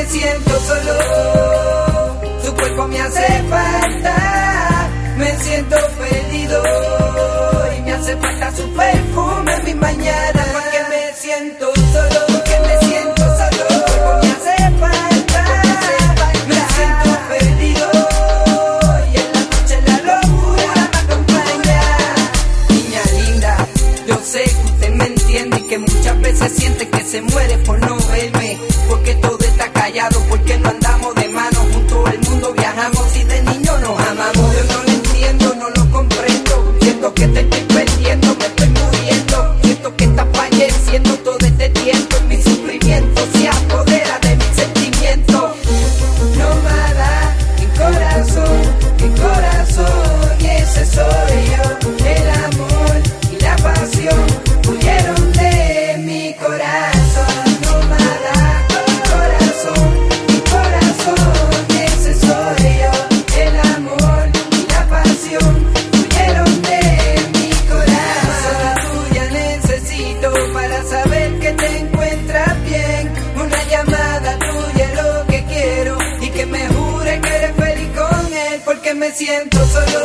me siento solo, su cuerpo me hace falta, me siento perdido y me hace falta su perfume en mi mañana. Porque me siento solo, porque me siento solo, su cuerpo me hace falta, me siento perdido y en la noche la locura me acompaña. Niña linda, yo sé que usted me entiende y que muchas veces siente que se muere por no verme, porque todo está callado, porque no andamos de mano, junto al mundo viajamos y de niño nos amamos. Yo no lo entiendo, no lo comprendo, siento que te estoy perdiendo, me estoy muriendo, siento que estás falleciendo todo este tiempo, y mi sufrimiento se apodera de mis sentimientos. Nómada, mi corazón, y ese soy yo, el amor y la pasión huyeron de mi corazón. Nómada, mi corazón, y ese soy yo, el amor y la pasión huyeron de mi corazón. Tuya necesito para saber que te encuentras bien, una llamada tuya es lo que quiero, y que me jure que eres feliz con él, porque me siento solo,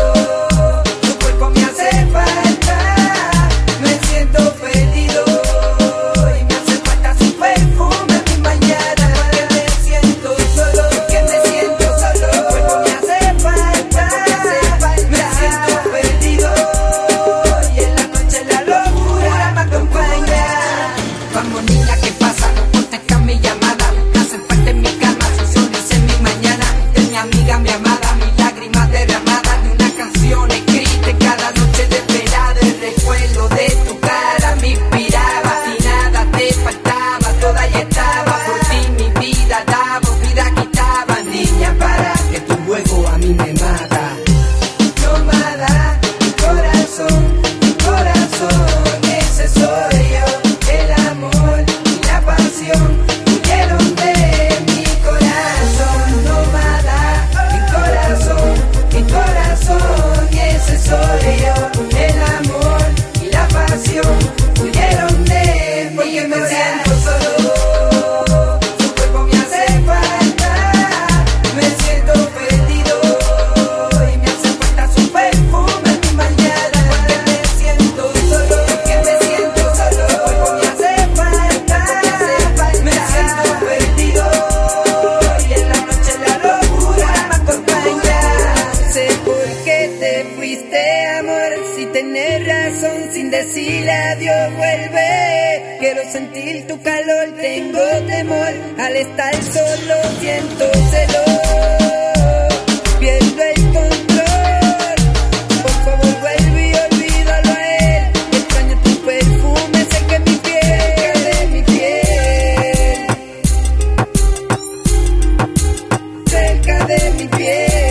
tu cuerpo me hace falta, me siento perdido y me hace falta su perfume en mi mañana. Porque me siento solo, porque me siento solo, tu cuerpo me hace falta, me siento perdido y en la noche la locura me acompaña. Vamos niña, ¿qué pasa? No contestas mi llamada, me hace falta en mi cama, su sonrisa en mi mañana, de mi amiga, mi amada, mis lágrimas derramadas, de una canción escrita en cada noche desvelada, el recuerdo de tu cara me inspiraba y nada te faltaba, toda ya estaba, por ti mi vida daba, vida quitaba, niña, para que tu juego a mí me mata. Nómada, mi corazón, ese soy yo, el amor y la pasión huyeron de mi corazón. Nómada, mi corazón, y ese soy yo, el amor y la pasión huyeron de mi corazón. Porque me siento solo, su cuerpo me hace falta, me siento perdido y me hace falta su perfume en mi mañana. Porque me siento solo, porque me siento solo, su cuerpo me hace falta, me siento perdido y en la noche la locura me acompaña. Sé por qué te fuiste, amor, si tenés razón, sin decirle adiós vuelve. Quiero sentir tu calor, tengo temor, al estar solo siento celos, pierdo el control. Por favor vuelve y olvídalo a él, extraño tu perfume, sé que mi piel, de mi piel, cerca de mi piel.